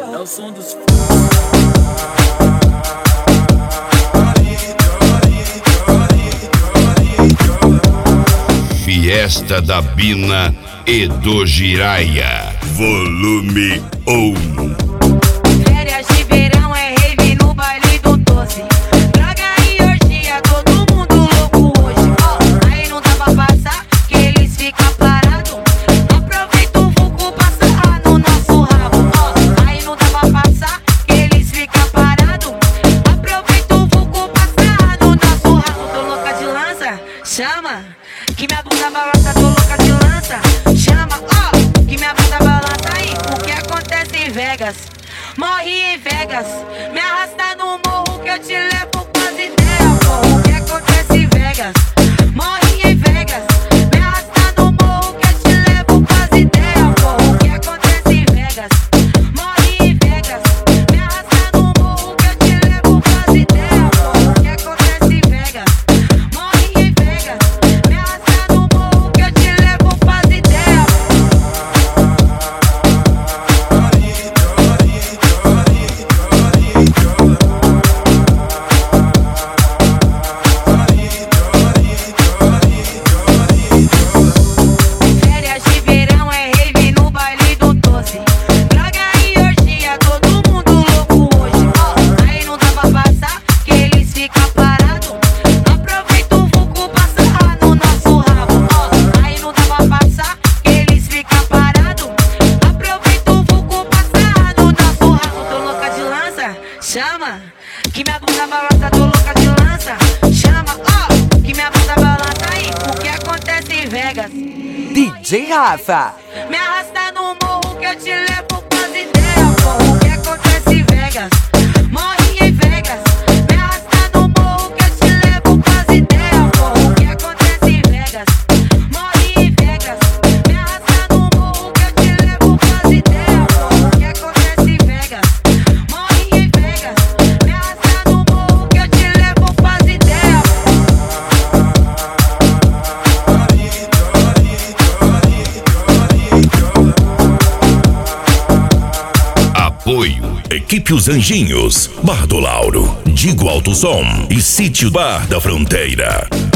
É o som dos Fiesta da Bina e do Jiraya, volume 1. Férias de verão é rave no baile do 12. Droga e orgia, todo mundo louco hoje. Ó, aí não dá pra passar, que eles ficam parados. Aproveita o vulco, passa no nosso rabo. Ó, aí não dá pra passar, que eles ficam parados. Aproveita o vulco, passa no nosso rabo. Tô louca de lança, chama. Que minha bunda balança, tô louca de lança. Chama, ó, que minha bunda balança aí. O que acontece em Vegas? Morri em Vegas. Me arrasta no morro que eu te levo pras ideias, porra. O que acontece em Vegas? Morri em Vegas. Me arrasta no morro que eu te levo pras ideias, porra. O que acontece em Vegas? Morri em Vegas. Me arrasta no morro que eu te levo pras ideias, porra. O que acontece em Vegas? Morri em Vegas. Me arrasta no morro que eu te levo pras ideias. Férias de verão é rave no baile do 12. Droga e orgia, todo mundo louco hoje. Ó, aí não dá pra passar, que eles ficam parados. Aproveita o vulco, passa no nosso rabo. Ó, aí não dá pra passar, que eles ficam parados. Aproveita o vulco, passa no nosso rabo. Tô louca de lança, chama. Que minha bunda balança, tô louca de lança. Chama, ó, que minha bunda balança aí. O que acontece em Vegas? DJ Rafa. Me arrasta no morro que eu te levo pras ideias, porra. O que acontece em Vegas? Morri em Vegas. Me arrasta no morro que eu te levo pras ideias, porra. O que acontece em Vegas? Morri em Vegas. Me arrasta no morro que eu te levo pras ideias, porra. O que acontece em Vegas? Morri em Vegas. Me arrasta no morro que eu te levo pras ideias. Apoio Equipe Os Anjinhos, Bar do Lauro, Digo Alto Som e Sítio Bar da Fronteira.